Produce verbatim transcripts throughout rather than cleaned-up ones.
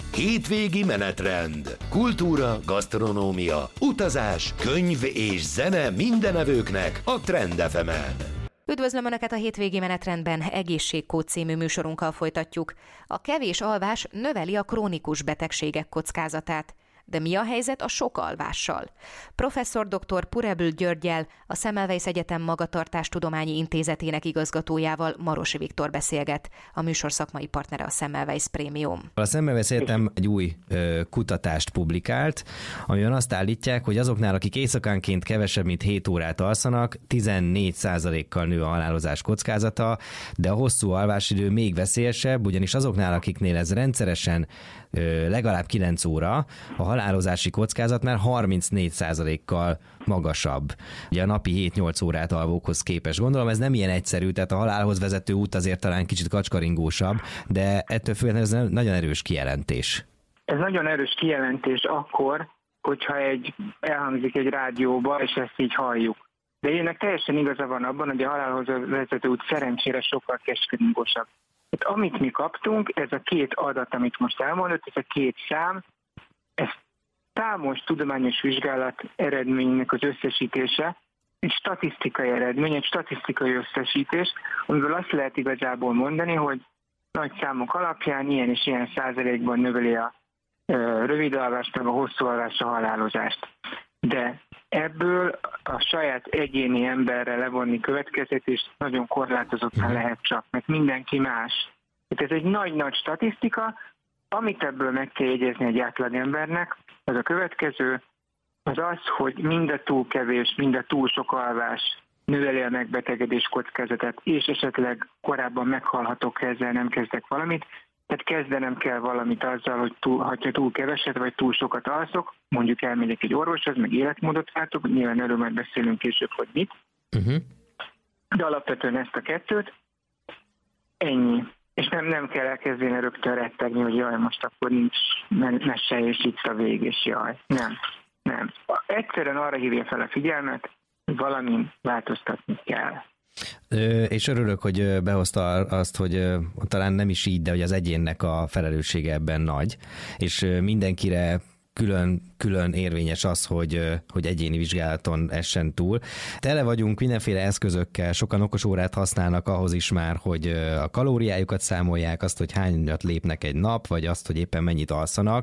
Hétvégi menetrend. Kultúra, gasztronómia, utazás, könyv és zene mindenevőknek a Trend ef emen. Üdvözlöm Önöket a Hétvégi menetrendben, Egészségkód című műsorunkkal folytatjuk. A kevés alvás növeli a krónikus betegségek kockázatát. De mi a helyzet a sok alvással? Professzor dr. Purebl Györggyel, a Semmelweis Egyetem Magatartástudományi Intézetének igazgatójával, Marosi Viktor beszélget, a műsor szakmai partnere a Semmelweis Prémium. A Semmelweis Egyetem egy új ö, kutatást publikált, amiben azt állítják, hogy azoknál, akik éjszakánként kevesebb, mint hét órát alszanak, tizennégy százalékkal nő a halálozás kockázata, de a hosszú alvásidő még veszélyesebb, ugyanis azoknál, akiknél ez rendszeresen ö, legalább kilenc óra, a halálozási kockázat már harmincnégy százalékkal magasabb. Ugye a napi hét-nyolc órát alvókhoz képest. Gondolom ez nem ilyen egyszerű, tehát a halálhoz vezető út azért talán kicsit kacskaringósabb, de ettől függetlenül ez nagyon erős kijelentés. Ez nagyon erős kijelentés akkor, hogyha egy, elhangzik egy rádióba, és ezt így halljuk. De ennek teljesen igaza van abban, hogy a halálhoz vezető út szerencsére sokkal kacskaringósabb. Hát amit mi kaptunk, ez a két adat, amit most elmondott, ez a két szám, ez számos tudományos vizsgálat eredménynek az összesítése, egy statisztikai eredmény, egy statisztikai összesítés, amiből azt lehet igazából mondani, hogy nagy számok alapján ilyen és ilyen százalékban növeli a rövid alvást, meg a hosszú alvást, a halálozást. De ebből a saját egyéni emberre levonni következtetést nagyon korlátozottan lehet csak, mert mindenki más. Tehát ez egy nagy-nagy statisztika. Amit ebből meg kell jegyezni egy átlagembernek, az a következő, az az, hogy mind a túl kevés, mind a túl sok alvás növeli a megbetegedés kockázatát, és esetleg korábban meghalhatok, ha ezzel nem kezdek valamit. Tehát kezdenem kell valamit azzal, hogy túl, ha túl keveset vagy túl sokat alszok, mondjuk elmegyek egy orvoshoz, meg életmódot váltok, nyilván erről majd beszélünk később, hogy mit. Uh-huh. De alapvetően ezt a kettőt, ennyi. És nem, nem kell elkezdeni rögtön rettegni, hogy jaj, most akkor nincs mese, és itt a vég, és jaj. Nem, nem. Egyszerűen arra hívja fel a figyelmet, hogy valamin változtatni kell. Ö, és örülök, hogy behozta azt, hogy ö, talán nem is így, de hogy az egyénnek a felelőssége ebben nagy, és ö, mindenkire külön, külön érvényes az, hogy, hogy egyéni vizsgálaton essen túl. Tele vagyunk mindenféle eszközökkel, sokan okos órát használnak ahhoz is már, hogy a kalóriájukat számolják, azt, hogy hányat lépnek egy nap, vagy azt, hogy éppen mennyit alszanak.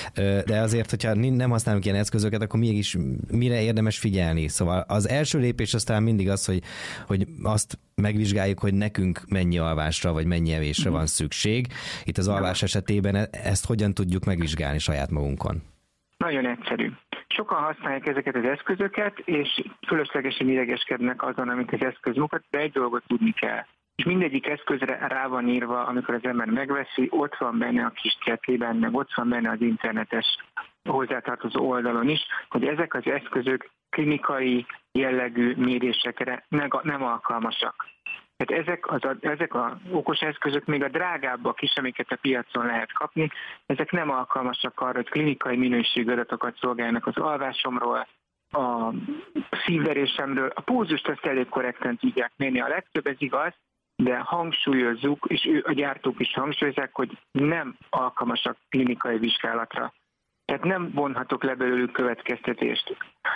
De azért, hogyha nem használunk ilyen eszközöket, akkor mégis mire érdemes figyelni? Szóval az első lépés aztán mindig az, hogy, hogy azt megvizsgáljuk, hogy nekünk mennyi alvásra, vagy mennyi evésre van szükség. Itt az alvás esetében ezt hogyan tudjuk megvizsgálni saját magunkon? Nagyon egyszerű. Sokan használják ezeket az eszközöket, és fölöslegesen idegeskednek azon, amit az eszköz mutat, de egy dolgot tudni kell. És mindegyik eszközre rá van írva, amikor az ember megveszi, ott van benne a kis cetliben, meg ott van benne az internetes hozzátartozó oldalon is, hogy ezek az eszközök klinikai jellegű mérésekre nem alkalmasak. Tehát ezek az, ezek az okos eszközök, még a drágábbak is, amiket a piacon lehet kapni, ezek nem alkalmasak arra, hogy klinikai minőségű adatokat szolgáljanak az alvásomról, a szívverésemről. A pulzust azt elég korrekten tudják mérni, a legtöbb, ez igaz, de hangsúlyozzuk, és ő, a gyártók is hangsúlyozzák, hogy nem alkalmasak klinikai vizsgálatra. Tehát nem vonhatok le belőlük következtetést.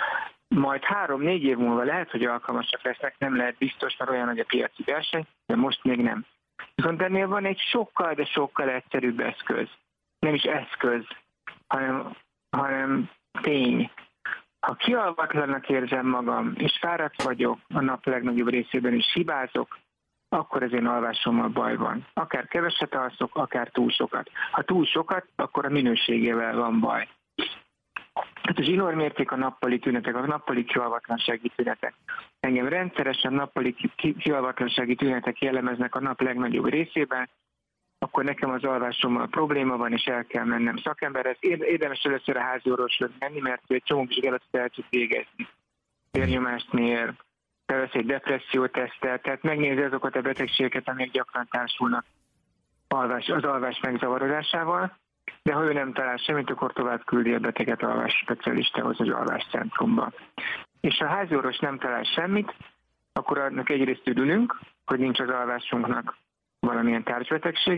Majd három-négy év múlva lehet, hogy alkalmasak lesznek, nem lehet biztos, mert olyan nagy a piaci verseny, de most még nem. Viszont ennél van egy sokkal, de sokkal egyszerűbb eszköz. Nem is eszköz, hanem, hanem tény. Ha kialvatlannak érzem magam, és fáradt vagyok, a nap legnagyobb részében is hibázok, akkor az én alvásommal baj van. Akár keveset alszok, akár túl sokat. Ha túl sokat, akkor a minőségével van baj. Tehát a zsinórmérték, a nappali tünetek, a nappali kialvatlansági tünetek. Engem rendszeresen nappali kialvatlansági tünetek jellemeznek a nap legnagyobb részében, akkor nekem az alvásommal probléma van, és el kell mennem szakemberhez. Érdemes először a háziorvoshoz menni, mert egy csomó vizsgálatot el tud végezni. Vérnyomást mér, felvesz egy depressziótesztet, tehát megnézi azokat a betegségeket, amik gyakran társulnak alvás, az alvás megzavarodásával, de ha ő nem talál semmit, akkor tovább küldi a beteget alvás specialistához, az alváscentrumba. És ha a háziorvos nem talál semmit, akkor annak egyrészt örülünk, hogy nincs az alvásunknak valamilyen társbetegsége,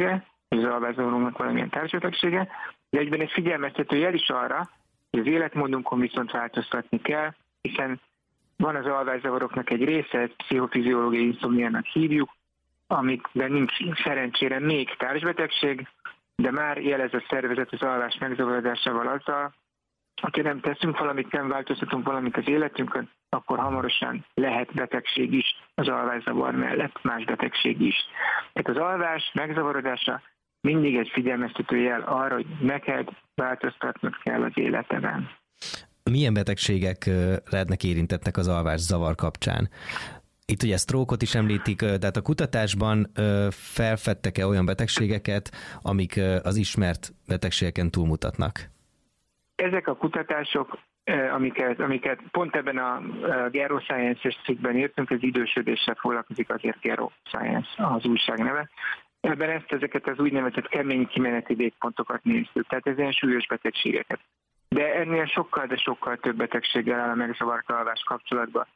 hogy az alvászavarunknak valamilyen társbetegsége, de egyben egy figyelmeztető jel is arra, hogy az életmódunkon viszont változtatni kell, hiszen van az alvászavaroknak egy része, ezt pszichofiziológiai inszomniának hívjuk, amikben nincs szerencsére még társbetegség, de már jelez a szervezet az alvás megzavarodásával azzal, hogyha nem teszünk valamit, nem változtatunk valamit az életünkön, akkor hamarosan lehet betegség is az alvászavar mellett, más betegség is. Tehát az alvás megzavarodása mindig egy figyelmeztető jel arra, hogy neked változtatnod kell az életeden. Milyen betegségek lehetnek érintettek az alvászavar kapcsán? Itt ugye sztrókot is említik, tehát a kutatásban felfedtek-e olyan betegségeket, amik az ismert betegségeken túlmutatnak? Ezek a kutatások, amiket, amiket pont ebben a Geroscience-es cikkben írtunk, az idősödéssel foglalkozik azért Geroscience az újság neve. Ebben ezt ezeket az úgynevezett kemény kimeneti végpontokat néztük, tehát ez ilyen súlyos betegségeket. De ennél sokkal, de sokkal több betegséggel áll a megzavart alvás kapcsolatban.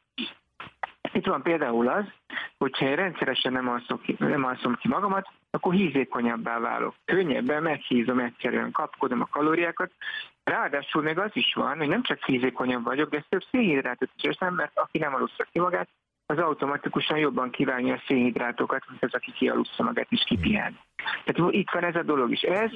Itt van például az, hogyha én rendszeresen nem alszom ki, nem alszom ki magamat, akkor hízékonyabbá válok. Könnyebben meghízom egyszerűen, kapkodom a kalóriákat. Ráadásul még az is van, hogy nem csak hízékonyabb vagyok, de több szénhidrátot is érzem, mert aki nem alussza ki magát, az automatikusan jobban kívánja a szénhidrátokat, mint az, aki kialussza magát és kipihen. Tehát itt van ez a dolog is. Ez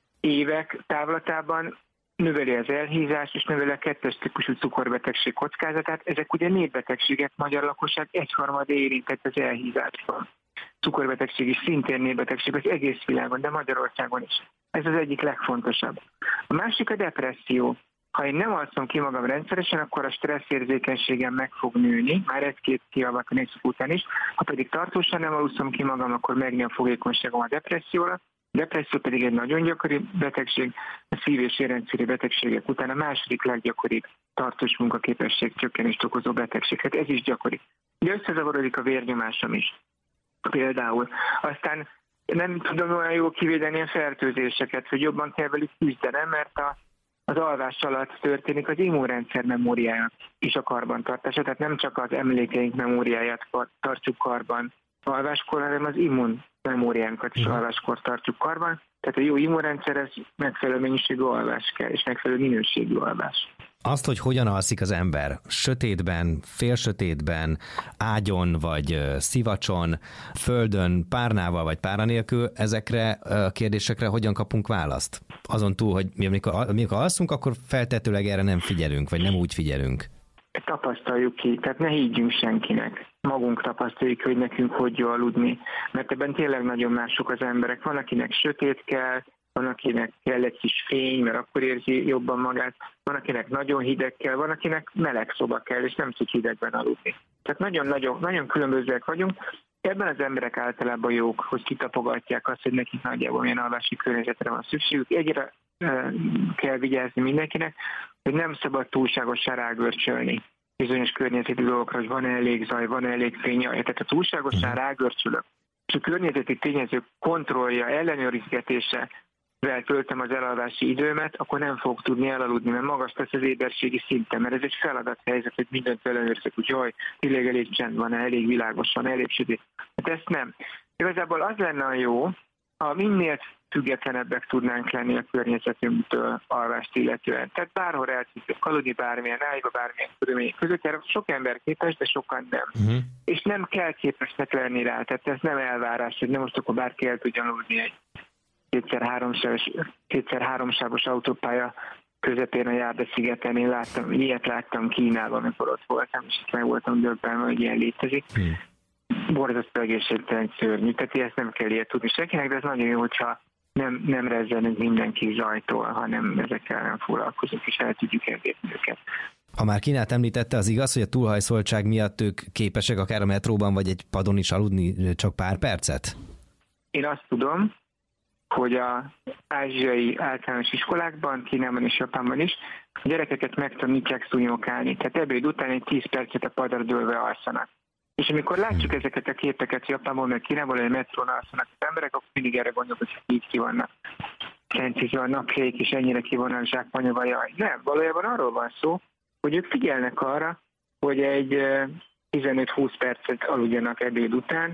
évek távlatában növeli az elhízást, és növeli a kettes típusú cukorbetegség kockázatát. Ezek ugye népbetegségek, magyar lakosság egyharmada érintett az elhízásban. Cukorbetegség is szintén népbetegség az egész világon, de Magyarországon is. Ez az egyik legfontosabb. A másik a depresszió. Ha én nem alszom ki magam rendszeresen, akkor a stresszérzékenységem meg fog nőni, már egy-két kialvatlanítszak után is. Ha pedig tartósan nem alszom ki magam, akkor megnő a fogékonyságom a depresszióra. A depresszió pedig egy nagyon gyakori betegség, a szív- és érrendszeri betegségek után a második leggyakoribb tartós munkaképesség csökkenést okozó betegség. Hát ez is gyakori. De összezavarodik a vérnyomásom is. Például. Aztán nem tudom olyan jól kivédeni a fertőzéseket, hogy jobban kell velük küzdenem, mert a, az alvás alatt történik az immunrendszer memóriája és a karbantartása. Tehát nem csak az emlékeink memóriáját tartjuk karban alváskor, hanem az immun memóriánkat is alváskor tartjuk karban. Tehát a jó immunrendszerhez megfelelő mennyiségű alvás kell, és megfelelő minőségű alvás. Azt, hogy hogyan alszik az ember, sötétben, félsötétben, ágyon vagy szivacson, földön, párnával vagy pára nélkül, ezekre a kérdésekre hogyan kapunk választ? Azon túl, hogy mi, amikor, amikor alszunk, akkor feltetőleg erre nem figyelünk, vagy nem úgy figyelünk. Tapasztaljuk ki, tehát ne higgyünk senkinek. Magunk tapasztaljuk, hogy nekünk hogy jó aludni, mert ebben tényleg nagyon mások az emberek. Van, akinek sötét kell, van, akinek kell egy kis fény, mert akkor érzi jobban magát, van, akinek nagyon hideg kell, van, akinek meleg szoba kell, és nem tud hidegben aludni. Tehát nagyon-nagyon nagyon különbözőek vagyunk. Ebben az emberek általában jók, hogy kitapogatják azt, hogy nekik nagyjából milyen alvási környezetre van szükségük. Egyre e, kell vigyázni mindenkinek, hogy nem szabad túlságosan rágörcsölni bizonyos környezeti dolgokra, hogy van elég zaj, van elég fény. Tehát ha túlságosan rágörcsölök, és a környezeti tényezők kontrollja, ellenőrizgetése töltöm az elalvási időmet, akkor nem fog tudni elaludni, mert magas lesz az éberségi szinten, mert ez egy feladathelyzet, hogy mindent ellenőrzök, hogy jaj, tényleg elég csend van, elég világos van, elég sötét. Hát ezt nem. Igazából az lenne a jó, ha minél függetlenebbek tudnánk lenni a környezetünktől alvást illetően. Tehát bárhol el tudjuk aludni, bármilyen ágyba, bármilyen körülmények között, erre sok ember képes, de sokan nem. Uh-huh. És nem kell képesnek lenni rá, tehát ez nem elvárás, hogy nem most akkor bárki el tudjon aludni egy kétszer-háromsávos, kétszer-háromsávos autópálya közepén a Járda-szigeten. Én láttam, ilyet láttam Kínában, amikor ott voltam, és meg voltam döbbenve, hogy ilyen létezik. Hmm. Borzasztó egészségtelen, szörnyű, tehát ezt nem kell ilyet tudni senkinek, de ez nagyon jó, hogyha nem, nem rezzenünk mindenki zajtól, hanem ezekkel nem foglalkozunk, és el tudjuk elvétni őket. Ha már Kínát említette, az igaz, hogy a túlhajszoltság miatt ők képesek akár a metróban vagy egy padon is aludni csak pár percet? Én azt tudom, hogy az ázsiai általános iskolákban, Kínában és Japánban is a gyerekeket megtanítják szúnyogálni. Tehát ebéd után egy tíz percet a padra dőlve alszanak. És amikor látjuk ezeket a képeket Japánból, meg Kínából, hogy a metrón alszanak az emberek, akkor mindig erre gondolok, hogy így ki vannak centizve a napjék, és ennyire ki van a zsákmányolva, jaj. Nem, valójában arról van szó, hogy ők figyelnek arra, hogy egy tizenöt-húsz percet aludjanak ebéd után,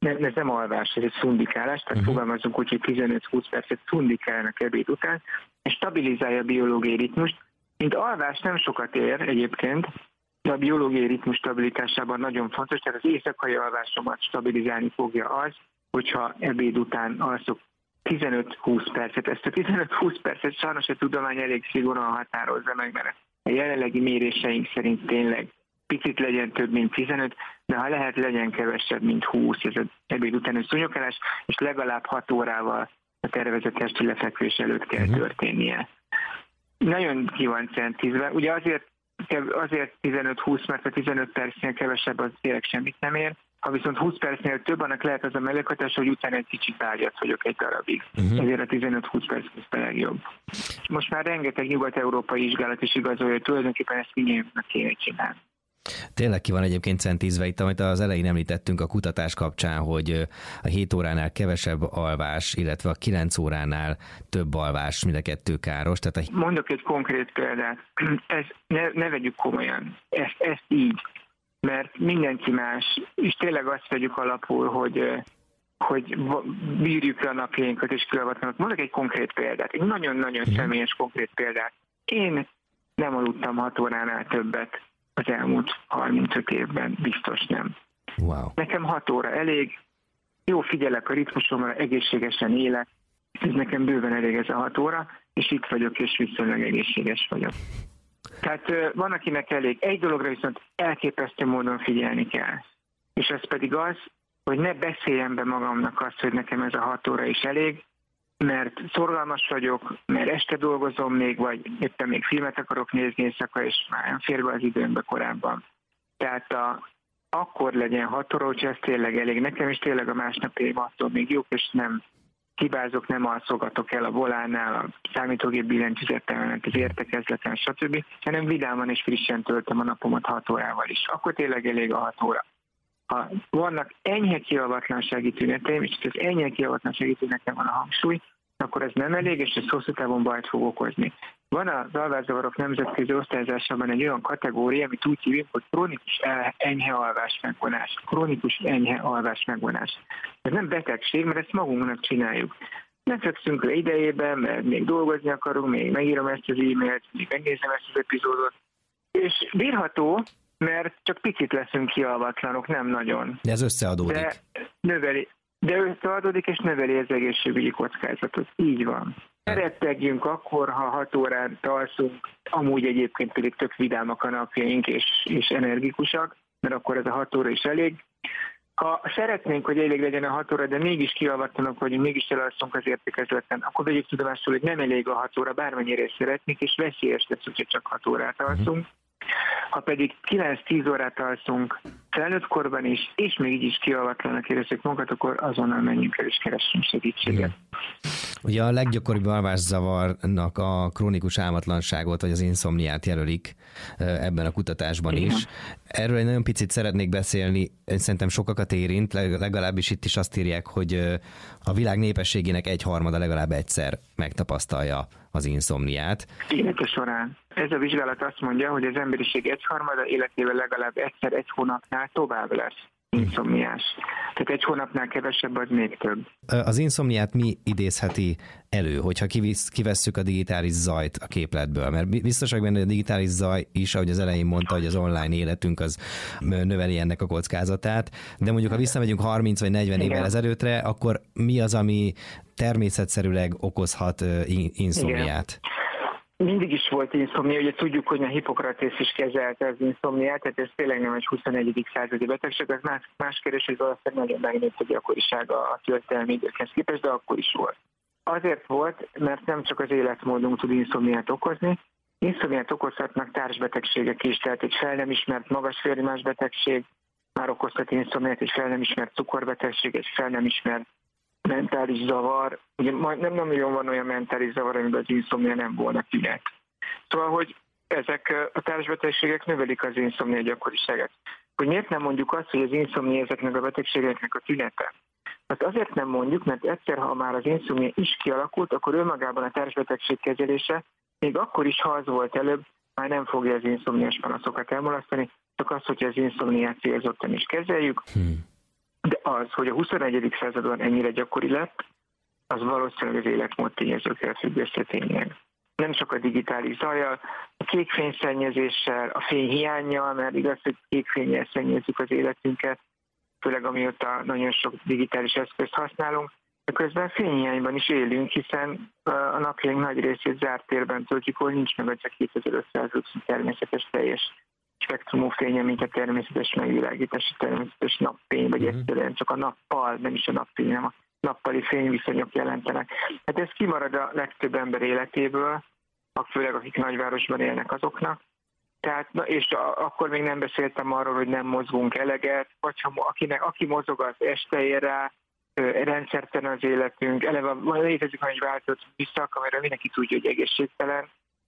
nem, ez nem alvás, ez egy szundikálás, tehát uh-huh. fogalmazunk úgy, hogy tizenöt-húsz percet szundikálnak ebéd után, és stabilizálja a biológiai ritmust. Mint alvás nem sokat ér egyébként, de a biológiai ritmus stabilitásában nagyon fontos, tehát az éjszakai alvásomat stabilizálni fogja az, hogyha ebéd után alszok tizenöt-húsz percet. Ezt a tizenöt-húsz percet sajnos a tudomány elég szigorúan határozza meg, mert a jelenlegi méréseink szerint tényleg picit legyen több, mint tizenöt, de ha lehet, legyen kevesebb, mint húsz, ez az ebéd utáni szúnyogálás, és legalább hat órával a tervezett esti lefekvés előtt kell uh-huh. történnie. Nagyon ki van centízve. Ugye azért, azért tizenöt-húsz, mert a tizenöt percnél kevesebb az tényleg semmit nem ér. Ha viszont húsz percnél több, annak lehet az a mellékhatás, hogy utána egy kicsit ágyat vagyok egy darabig. Uh-huh. Ezért a tizenöt-húsz perc a legjobb. Most már rengeteg nyugat-európai vizsgálat is igazolja, hogy tulajdonképpen ezt mindjárt kéne csinálni. Tényleg ki van egyébként centízve itt, amit az elején említettünk a kutatás kapcsán, hogy a hét óránál kevesebb alvás, illetve a kilenc óránál több alvás, mind a kettő káros. Tehát a... Mondok egy konkrét példát. Ez, ne, ne vegyük komolyan. Ezt, ezt így. Mert mindenki más, és tényleg azt vegyük alapul, hogy, hogy bírjuk le a napjainkat és kialvatlanak. Mondok egy konkrét példát, egy nagyon-nagyon mm. személyes konkrét példát. Én nem aludtam hat óránál többet az elmúlt harmincöt évben, biztos nem. Wow. Nekem hat óra elég, jó figyelek a ritmusomra, egészségesen élek, ez nekem bőven elég ez a hat óra, és itt vagyok, és viszonylag egészséges vagyok. Tehát van, akinek elég. Egy dologra viszont elképesztő módon figyelni kell. És ez pedig az, hogy ne beszéljem be magamnak azt, hogy nekem ez a hat óra is elég, mert szorgalmas vagyok, mert este dolgozom még, vagy éppen még filmet akarok nézni éjszaka, és már nem fér be az időmbe korábban. Tehát a, akkor legyen hat óra, hogyha ez tényleg elég. Nekem is tényleg a másnapi attól még jók, és nem hibázok, nem alszogatok el a volánnál, a számítógép billentyűzettel, az értekezleten, stb., hanem vidáman és frissen töltöm a napomat hat órával is. Akkor tényleg elég a hat óra. Ha vannak enyhe kialvatlansági tüneteim, és az enyhe kialvatlansági tünetem van a hangsúly, akkor ez nem elég, és ez hosszú távon bajt fog okozni. Van az alvászavarok nemzetközi osztályozásában egy olyan kategória, amit úgy hívjuk, hogy krónikus enyhe alvás megvonás. Krónikus enyhe alvás megvonás. Ez nem betegség, mert ezt magunknak csináljuk. Nem fekszünk le idejében, mert még dolgozni akarunk, még megírom ezt az e-mailt, még megnézem ezt az epizódot. És bírható, mert csak picit leszünk kialvatlanok, nem nagyon. De ez összeadódik. De növeli, de összeadódik és növeli az egészségügyi kockázatot. Így van. Rettegjünk akkor, ha hat órát alszunk, amúgy egyébként pedig tök vidámak a napjaink és, és energikusak, mert akkor ez a hat óra is elég. Ha szeretnénk, hogy elég legyen a hat óra, de mégis kialvatlanok vagyunk, mégis elalszunk az értekezleten, akkor vegyük tudomásul, hogy nem elég a hat óra, bármennyire is szeretnénk, és veszélyes lesz, hogyha csak hat órát alszunk. Ha pedig kilenc-tíz órát alszunk felnőtt korban is, és még így is kialvatlanak érezzük magunkat, akkor azonnal menjünk el és keressünk segítséget. Ugye a leggyakoribb alvászavarnak a krónikus álmatlanságot, vagy az inszomniát jelölik ebben a kutatásban Igen. is. Erről egy nagyon picit szeretnék beszélni, szerintem sokakat érint, legalábbis itt is azt írják, hogy a világ népességének egyharmada legalább egyszer megtapasztalja az inszomniát. Élete során. Ez a vizsgálat azt mondja, hogy az emberiség egyharmada életében legalább egyszer egy hónapnál tovább lesz inszomniás. Tehát egy hónapnál kevesebb, az még több. Az inszomniát mi idézheti elő, hogyha kivisz, kivesszük a digitális zajt a képletből? Mert biztos vagyok benne, hogy a digitális zaj is, ahogy az elején mondta, hogy az online életünk az növeli ennek a kockázatát, de mondjuk ha visszamegyünk harminc vagy negyven Igen. évvel ezelőttre, akkor mi az, ami természetszerűleg okozhat inszomniát? Igen. Mindig is volt inszomnia, ugye tudjuk, hogy a Hippokratész is kezelte az inszomniát, tehát ez tényleg nem egy huszonegyedik századi betegség, az más, más kérdés, hogy valószínűleg nagyon megnőtt a gyakorisága a történelmi időkhez képest, de akkor is volt. Azért volt, mert nem csak az életmódunk tud inszomniát okozni, inszomniát okozhatnak társbetegségek is, tehát egy fel nem ismert magas vérnyomás betegség már okozhat inszomniát, egy fel nem ismert cukorbetegség, egy fel nem ismert mentális zavar, ugye nem nagyon van olyan mentális zavar, amiben az inszomnia nem volna tünet. Szóval, hogy ezek a társbetegségek növelik az inszomnia gyakoriságát. Hogy miért nem mondjuk azt, hogy az inszomnia ezeknek a betegségeknek a tünete? Hát azért nem mondjuk, mert egyszer, ha már az inszomnia is kialakult, akkor önmagában a társbetegség kezelése, még akkor is, ha az volt előbb, már nem fogja az inszomniás panaszokat elmulasztani, csak az, hogy az inszomniát célzottan is kezeljük. Hmm. De az, hogy a huszonegyedik században ennyire gyakori lett, az valószínűleg az életmód tényezőkkel függ össze tényleg. Nem csak a digitális zajjal, a kékfényszennyezéssel, a fényhiánnyal, mert igaz, hogy kékfénnyel szennyezzük az életünket, főleg amióta nagyon sok digitális eszközt használunk, de közben fényhiányban is élünk, hiszen a napjaink nagy részét zárt térben töltjük, hol nincs meg a kétezer-ötszáz természetes teljes spektrumú fénye, mint a természetes megvilágítási természetes napfény, vagy mm-hmm. egyszerűen csak a nappal, nem is a napfény, hanem a nappali fényviszonyok jelentenek. Hát ez kimarad a legtöbb ember életéből, főleg akik nagyvárosban élnek azoknak. Tehát, na, és a, akkor még nem beszéltem arról, hogy nem mozgunk eleget, vagy ha akinek, aki mozog, az este ér rá, rendszertelen az életünk, eleve létezik egy változat visszak, amire mindenki tudja, hogy egészségtelen,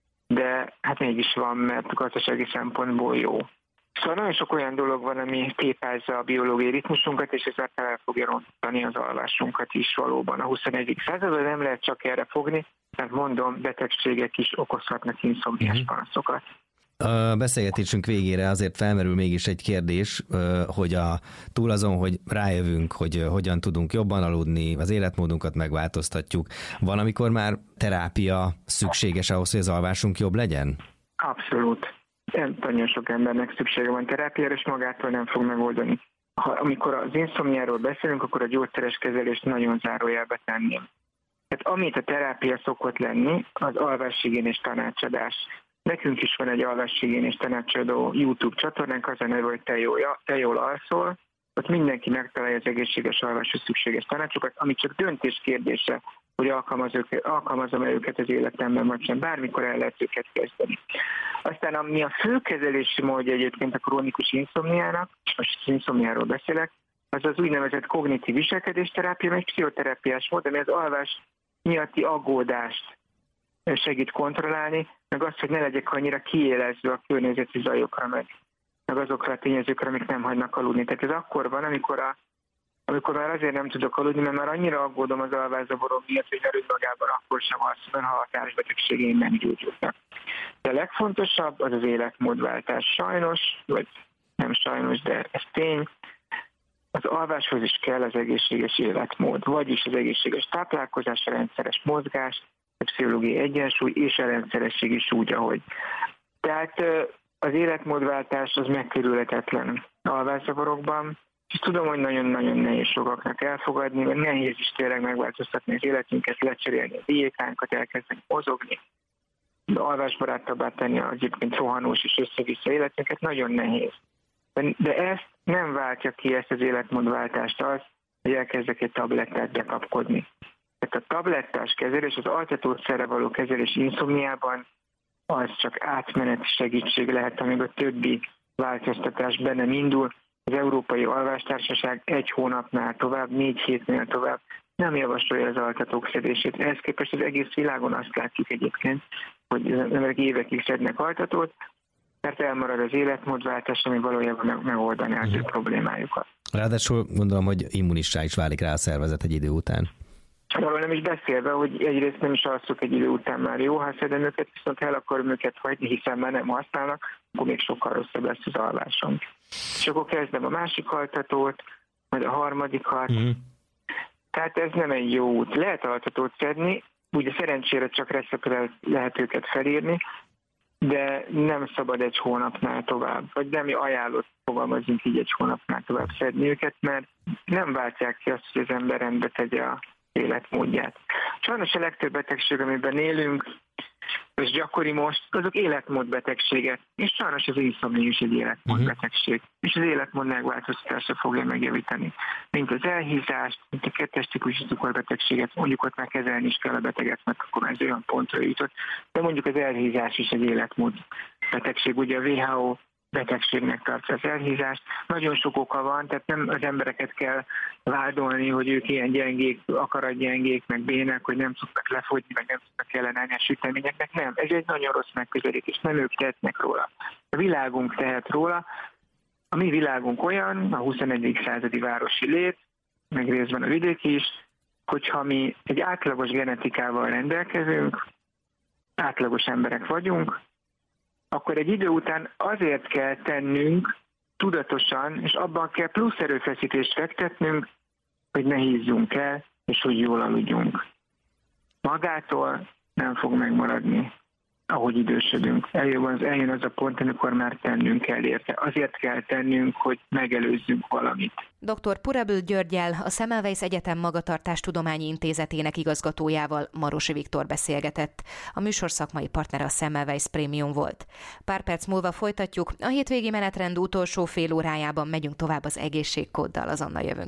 de hát mégis van, mert gazdasági szempontból jó. Szóval nagyon sok olyan dolog van, ami tépázza a biológiai ritmusunkat, és ezzel el fogja rontani az alvásunkat is valóban. A huszonegyedik században nem lehet csak erre fogni, mert mondom, betegségek is okozhatnak inszomniás panaszokat. A beszélgetésünk végére azért felmerül mégis egy kérdés, hogy a, túl azon, hogy rájövünk, hogy hogyan tudunk jobban aludni, az életmódunkat megváltoztatjuk, van, amikor már terápia szükséges ahhoz, hogy az alvásunk jobb legyen? Abszolút. Nagyon sok embernek szüksége van terápiára, és magától nem fog megoldani. Ha, amikor az inszomniáról beszélünk, akkor a gyógyszeres kezelést nagyon zárójelbe tenném. Tehát amit a terápia szokott lenni, az alváshigiénés tanácsadás. Nekünk is van egy alváshigiénés tanácsadó YouTube csatornánk, az a neve, hogy te jól, te jól alszol. Ott mindenki megtalálja az egészséges alváshoz szükséges tanácsokat, ami csak döntés kérdése, hogy alkalmazom-e őket az életemben, vagy sem. Bármikor el lehet őket kezdeni. Aztán ami a főkezelési módja egyébként a krónikus inszomniának, most inszomniáról beszélek, az az úgynevezett kognitív viselkedésterápia, egy pszichoterápiás mód, ami az alvás miatti aggódást segít kontrollálni, meg azt, hogy ne legyek annyira kiélezve a környezeti zajokra, meg, meg azokra a tényezőkre, amik nem hagynak aludni. Tehát ez akkor van, amikor, a, amikor már azért nem tudok aludni, mert már annyira aggódom az alvászavarom miatt, hogy erőd magában akkor sem alszom, ha a társbetegségeim nem gyógyultak. De a legfontosabb az az életmódváltás. Sajnos, vagy nem sajnos, de ez tény, az alváshoz is kell az egészséges életmód, vagyis az egészséges táplálkozás, a rendszeres mozgás, a pszichológiai egyensúly és a rendszeresség is úgy, ahogy. Tehát az életmódváltás az megkerülhetetlen alvászavarokban, és tudom, hogy nagyon-nagyon nehéz sokaknak elfogadni, mert nehéz is tényleg megváltoztatni az életünket, lecserélni a diétánkat, elkezdeni mozogni, alvásbarátabbá tenni az egyébként rohanós és össze-vissza életünket, nagyon nehéz. De, de ezt nem váltja ki, ezt az életmódváltást az, hogy elkezdek egy tablettát bekapkodni. Tehát a tablettás kezelés, az altatószerre való kezelés inszomniában az csak átmeneti segítség lehet, amíg a többi változtatás be nem indul. Az Európai Alvástársaság egy hónapnál tovább, négy hétnél tovább nem javasolja az altatók szedését. Ehhez képest az egész világon azt látjuk egyébként, hogy az emberek évekig szednek altatót, mert elmarad az életmódváltás, ami valójában megoldaná az ő problémájukat. Ráadásul gondolom, hogy immunissá is válik rá a szervezet egy idő után. Arról nem is beszélve, hogy egyrészt nem is alszok egy idő után már jó, ha szedem őket, viszont el akarom őket hagyni, hiszen már nem használnak, akkor még sokkal rosszabb lesz az alvásom. És akkor kezdem a másik altatót, majd a harmadikat. Mm. Tehát ez nem egy jó út. Lehet altatót szedni, ugye szerencsére csak receptre lehet őket felírni, de nem szabad egy hónapnál tovább, vagy nem ajánlott, fogalmazunk így, egy hónapnál tovább szedni őket, mert nem váltják ki azt, hogy az ember rendbe tegye a életmódját. Sajnos a legtöbb betegség, amiben élünk, és gyakori most, azok életmódbetegségek, és sajnos az inszomnia is egy életmódbetegség, uh-huh. és az életmód megváltoztatása fogja megjavítani. Mint az elhízást, mint a kettes típusú cukorbetegséget, mondjuk ott már kezelni is kell a beteget, mert akkor ez olyan pontra jutott, de mondjuk az elhízás is egy életmódbetegség, ugye a vé há o betegségnek tartja az elhízást. Nagyon sok oka van, tehát nem az embereket kell vádolni, hogy ők ilyen gyengék, akaratgyengék, meg bének, hogy nem tudnak lefogyni, meg nem tudnak ellenállni a süteményeknek. Nem, ez egy nagyon rossz megközelítés, nem ők tehetnek róla. A világunk tehet róla. A mi világunk olyan, a huszonegyedik századi városi lét, meg részben a vidéki is, hogyha mi egy átlagos genetikával rendelkezünk, átlagos emberek vagyunk, akkor egy idő után azért kell tennünk, tudatosan, és abban kell plusz erőfeszítést fektetnünk, hogy ne hízzunk el, és hogy jól aludjunk. Magától nem fog megmaradni, ahogy idősödünk. Eljön az, eljön az a pont, amikor már tennünk kell érte. Azért kell tennünk, hogy megelőzzünk valamit. doktor Purabül Györggyel, a Semmelweis Egyetem Magatartástudományi Intézetének igazgatójával, Marosi Viktor beszélgetett. A műsor szakmai partnere a Semmelweis Premium volt. Pár perc múlva folytatjuk, a hétvégi menetrend utolsó fél órájában megyünk tovább az egészségkóddal, azonnal jövünk.